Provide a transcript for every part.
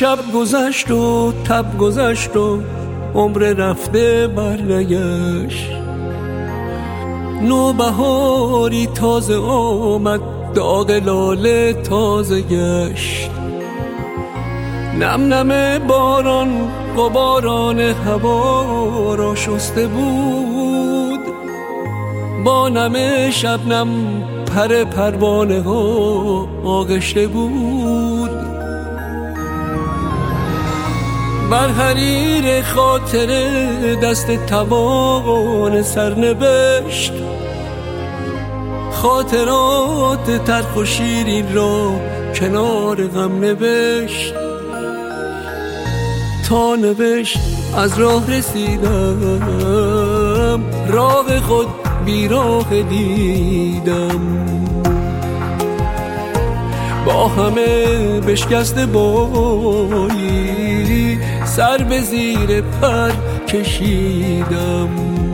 شب گذشت و تب گذشت و عمر رفته برنگشت. نوبهاری تازه آمد، داغ لاله تازه گشت. نم نم باران غباران هوا را شسته بود، با نم شبنم پر پروانه ها آغشته بود. بر حریر خاطر دست توان سرنوشت، خاطرات تلخ و شیرین را کنار غم نوشت. تا نوشت از راه رسیدم، راه خود بیراه دیدم. با همه بشکسته بایی سر به زیر پر کشیدم.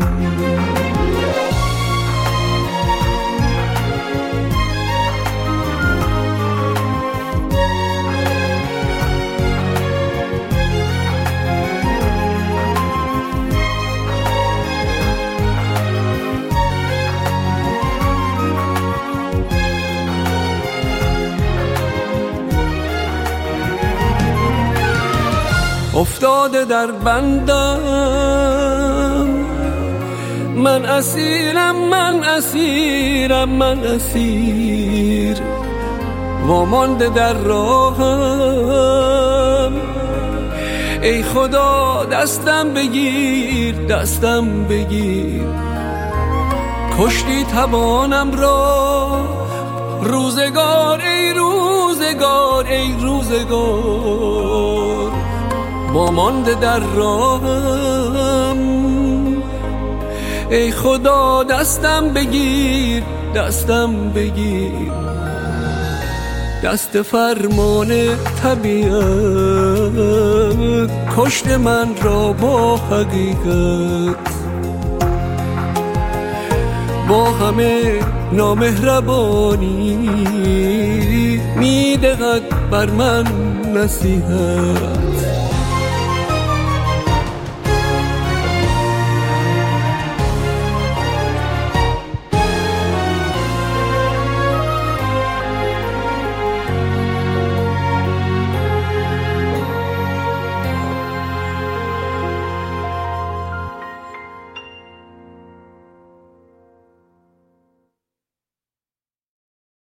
افتاده در بندم، من اسیرم، من اسیرم، من اسیر. وامانده در راهم، ای خدا دستم بگیر، دستم بگیر. کشتی توانم را روزگار، ای روزگار، ای روزگار. وامانده در راهم، ای خدا دستم بگیر، دستم بگیر. دست فرمان طبیعت کشت من را با حقیقت، با همه نامهربانی میدهد بر من نصیحت.